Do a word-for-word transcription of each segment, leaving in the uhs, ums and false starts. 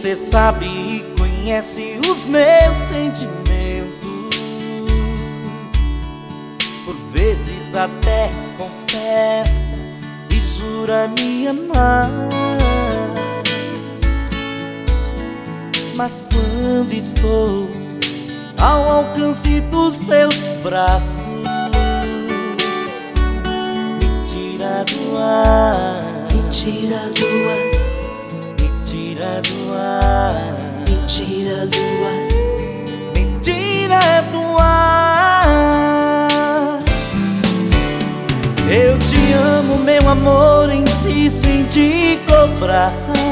Você sabe e conhece os meus sentimentos. Por vezes até confessa e jura me amar. Mas quando estou ao alcance dos seus braços, me tira do ar, me tira do ar, me tira do ar, me tira do ar, me tira do ar. Eu te amo, meu amor, insisto em te cobrar.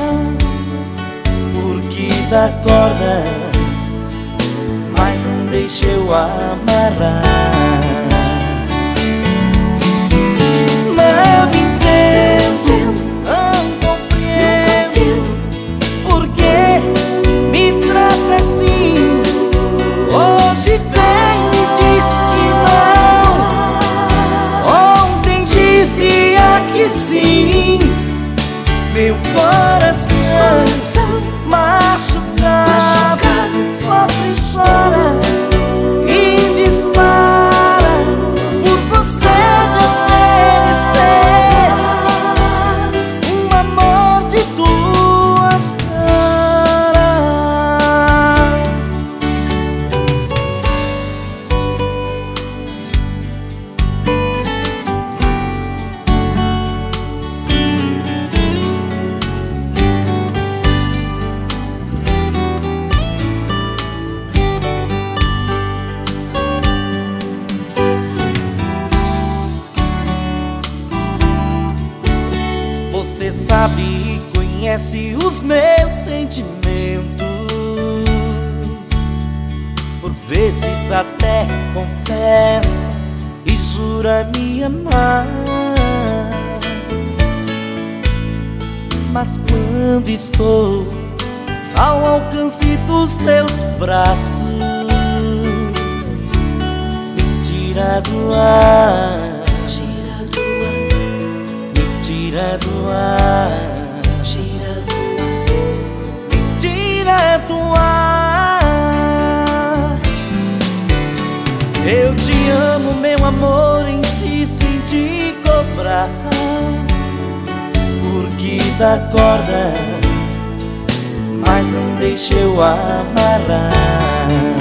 Porque dá corda, mas não deixa eu amarrar. Não entendo, não compreendo porque me trata assim. Hoje vem e diz que não, ontem dizia que sim. Meu coração machucado, sofre e chora e dispara por você me oferecer um amor de duas caras. Você sabe e conhece os meus sentimentos. Por vezes até confessa e jura me amar. Mas quando estou ao alcance dos seus braços, me tira do ar, me tira do ar, tira do ar, me tira do ar. Eu te amo, meu amor, insisto em te cobrar. Porque dá corda, mas não deixa eu amarrar.